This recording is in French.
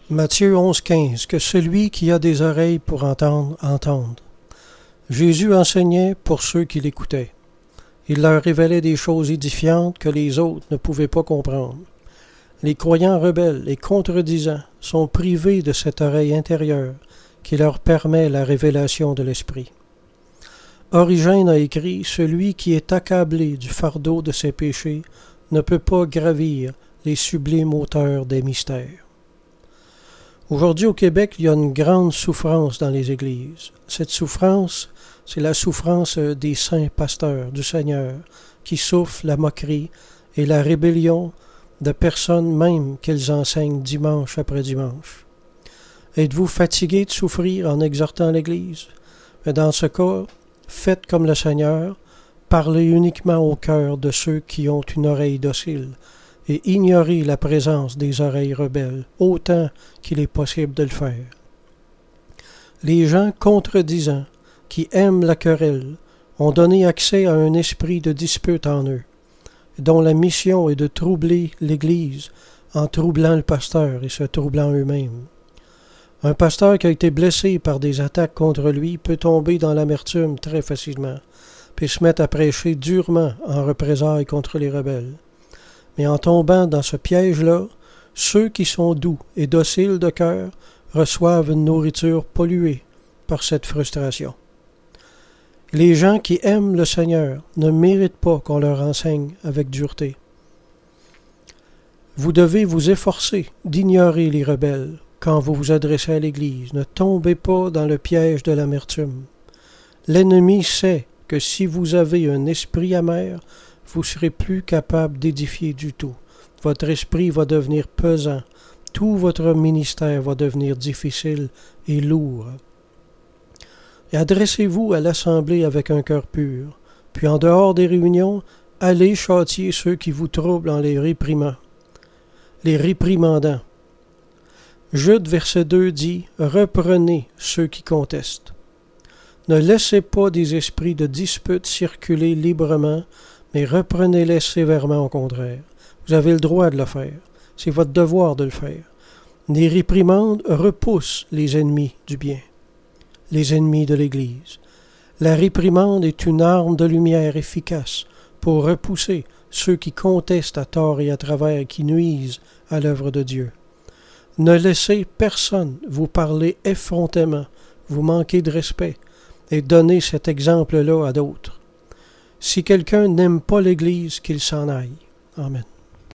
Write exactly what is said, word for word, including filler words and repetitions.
Matthieu onze, quinze. Que celui qui a des oreilles pour entendre, entende. Jésus enseignait pour ceux qui l'écoutaient. Il leur révélait des choses édifiantes que les autres ne pouvaient pas comprendre. Les croyants rebelles et contredisants sont privés de cette oreille intérieure qui leur permet la révélation de l'Esprit. Origène a écrit « Celui qui est accablé du fardeau de ses péchés ne peut pas gravir les sublimes hauteurs des mystères. » Aujourd'hui au Québec, il y a une grande souffrance dans les églises. Cette souffrance, c'est la souffrance des saints pasteurs du Seigneur qui souffrent la moquerie et la rébellion de personnes même qu'ils enseignent dimanche après dimanche. Êtes-vous fatigué de souffrir en exhortant l'Église? Mais dans ce cas, faites comme le Seigneur, parlez uniquement au cœur de ceux qui ont une oreille docile et ignorez la présence des oreilles rebelles, autant qu'il est possible de le faire. Les gens contredisants, qui aiment la querelle, ont donné accès à un esprit de dispute en eux, dont la mission est de troubler l'Église en troublant le pasteur et se troublant eux-mêmes. Un pasteur qui a été blessé par des attaques contre lui peut tomber dans l'amertume très facilement, puis se mettre à prêcher durement en représailles contre les rebelles. Mais en tombant dans ce piège-là, ceux qui sont doux et dociles de cœur reçoivent une nourriture polluée par cette frustration. Les gens qui aiment le Seigneur ne méritent pas qu'on leur enseigne avec dureté. Vous devez vous efforcer d'ignorer les rebelles quand vous vous adressez à l'Église. Ne tombez pas dans le piège de l'amertume. L'ennemi sait que si vous avez un esprit amer, vous serez plus capable d'édifier du tout. Votre esprit va devenir pesant. Tout votre ministère va devenir difficile et lourd. Et adressez-vous à l'Assemblée avec un cœur pur. Puis en dehors des réunions, allez châtier ceux qui vous troublent en les réprimant, les réprimandant. Jude, verset deux dit « Reprenez ceux qui contestent. » Ne laissez pas des esprits de dispute circuler librement, mais reprenez-les sévèrement au contraire. Vous avez le droit de le faire. C'est votre devoir de le faire. Les réprimandes repoussent les ennemis du bien, les ennemis de l'Église. La réprimande est une arme de lumière efficace pour repousser ceux qui contestent à tort et à travers, qui nuisent à l'œuvre de Dieu. Ne laissez personne vous parler effrontément, vous manquer de respect, et donner cet exemple-là à d'autres. Si quelqu'un n'aime pas l'Église, qu'il s'en aille. Amen.